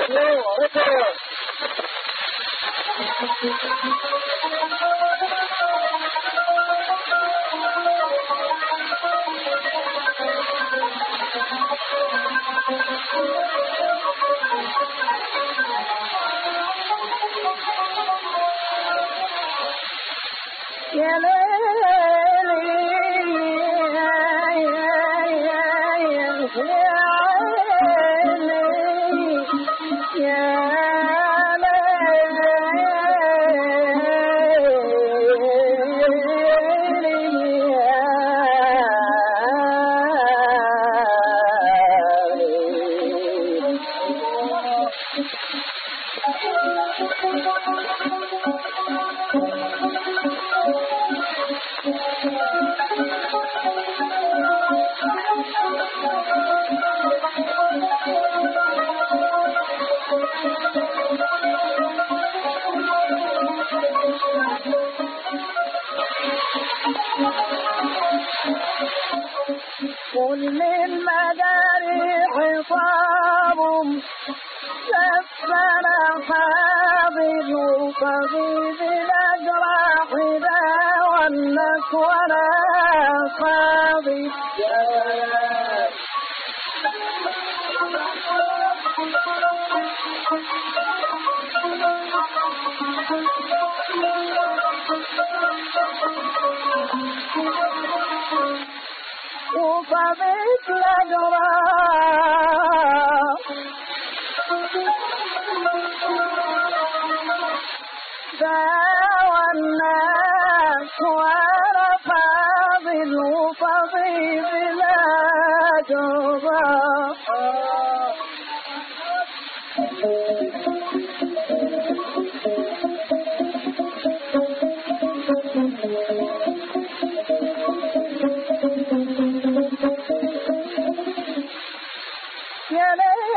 يا كل المجاري حصاب شفنا حاضر وطبيب الأجراح داوى الناس ولا صابر وطبيب الأجراح داوى الناس ولا فاضل وطبيب الأجراح يا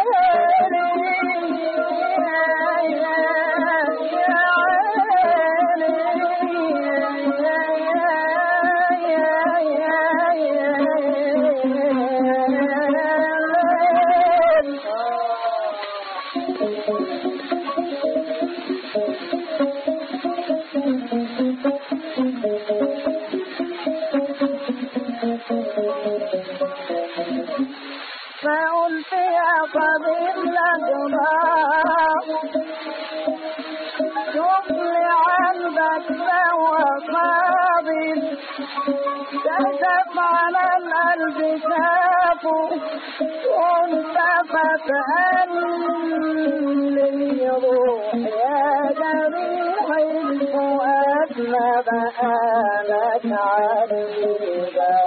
فقلت يا طبيب الأجراح شوف لي عندك دواء صابر كشف على القلب شافه وانتفت قلبي روح يا جريح الفؤاد ما بقالك عريبة